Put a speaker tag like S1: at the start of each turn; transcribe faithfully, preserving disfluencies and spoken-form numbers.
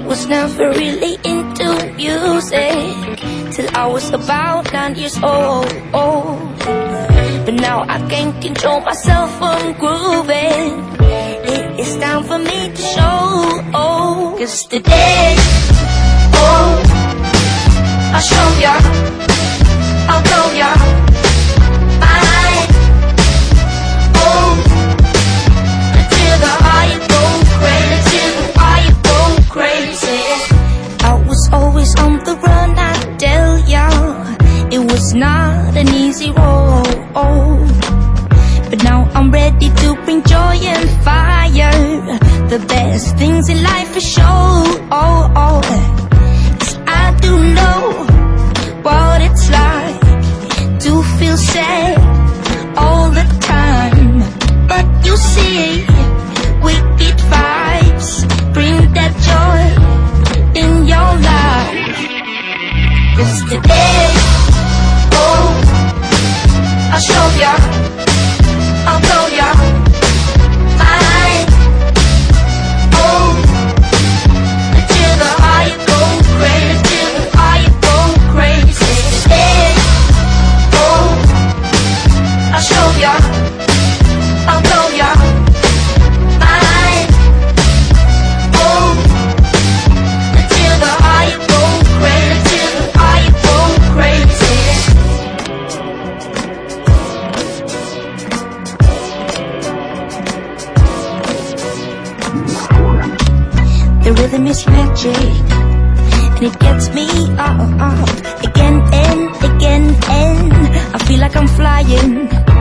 S1: was never really into music till I was about nine years old. But now I can't control myself from grooving. It is time for me to show. Cause today, oh, I'll show ya, I'll blow ya mind. Oh, until the higher go crazy, until the fire go crazy. I was always on the run, I tell ya. It was not an easy road, but now I'm ready to bring joy and fire. The best things in life are show. Oh, oh. 'Cause I do know what it's like to feel sad all the time. But you see, wicked vibes bring that joy in your life. 'Cause today, oh, I'll show ya, I'll blow ya mind. Oh, until the higher go crazy, until the higher go crazy. Hey, oh, I'll show ya, I'll blow ya mind. Oh, until the higher go crazy, until the higher go crazy. The rhythm is magic, and it gets me up, up again and again, and I feel like I'm flying.